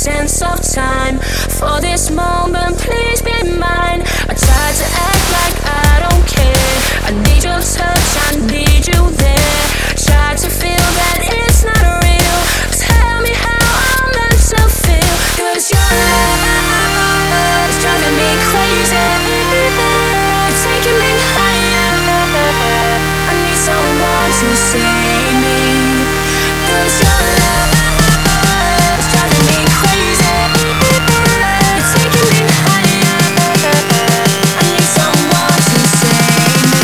sense of time. For this moment, please be mine. I try to act like I don't care. I need your touch, I need you there. Try to feel that it's not real. Tell me how I'm meant to feel. 'Cause your love is driving me crazy. It's taking me higher. I need someone to save me. 'Cause your love is driving me crazy. It's taking me higher. I need someone to save me.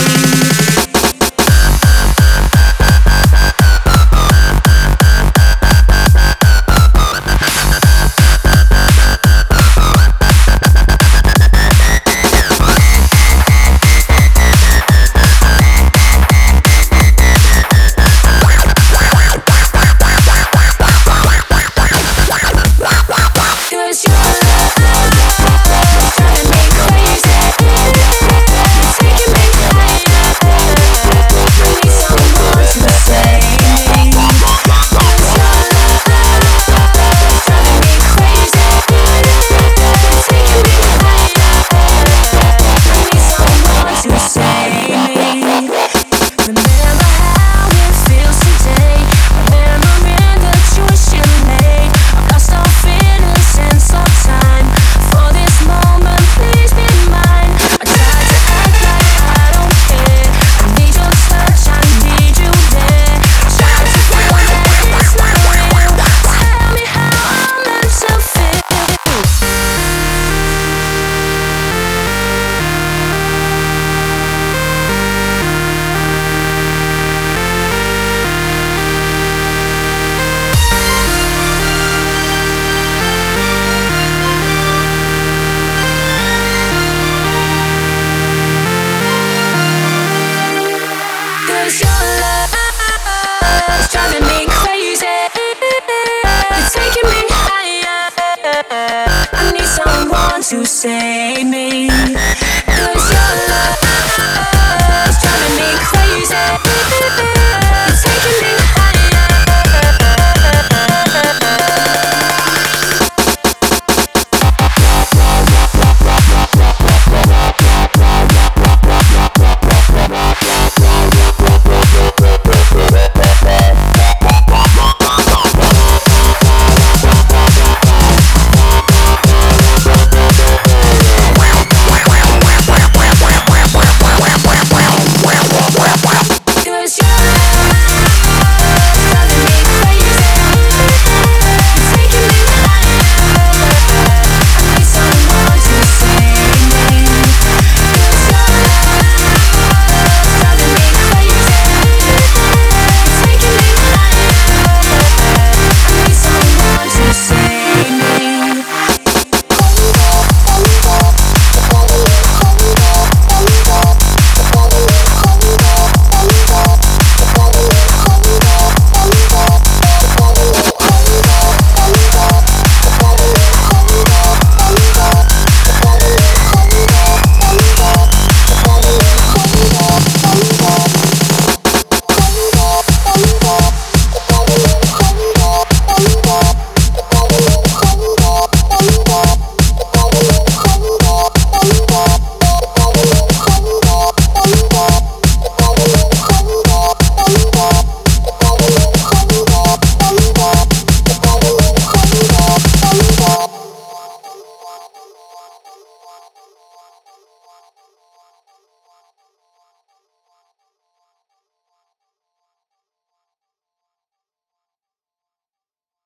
Driving me crazy. It's taking me higher. I need someone to save